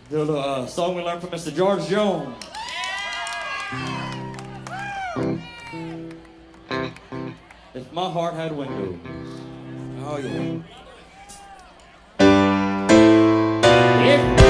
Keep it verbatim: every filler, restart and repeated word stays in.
Do a little uh, song we learned from Mister George Jones. If my heart had windows. Oh yeah. If